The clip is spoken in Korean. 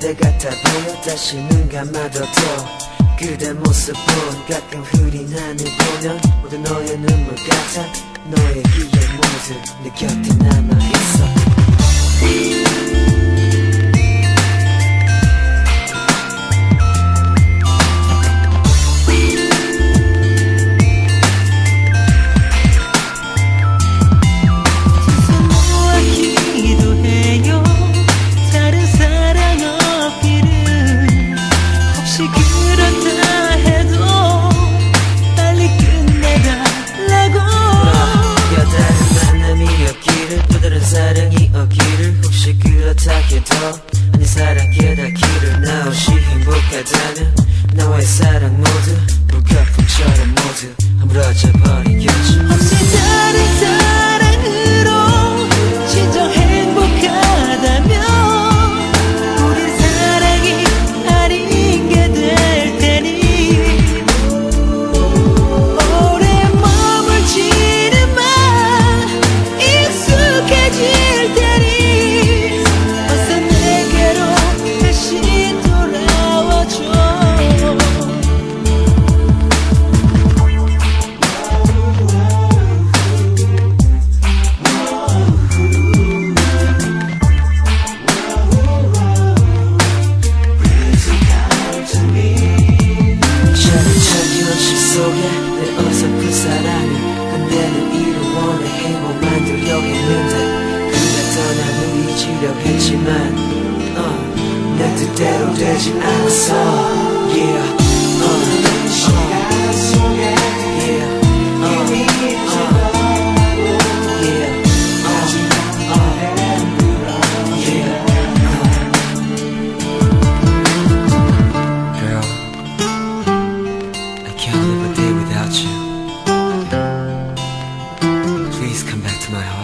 그대 같아 보여 다시 눈 감아도 더 그대 모습은 가끔 흐린 하늘 보면 모두 너의 눈물 같아 너의 기억 모두 내 곁에 남아있어 사랑이 없기를 혹시 그렇다 해도 아니 사랑에 닿기를 나 없이 행복하다면 나와의 사랑 모두 물거품처럼 모두 아물어져 버리겠지 혹시 다른 사랑으로 진정 행복하다면 우리 사랑이 아닌 게 될 테니 오래 머물지는 마 익숙해질 테니 어서 내게로 다시 돌아와줘 속에 내 어설픈 사랑을 그대는 이루 원해 행복 만들려 했는데 그대 떠난 후 잊으려 했지만 내 뜻대로 되지 않았어 Yeah Please come back to my heart.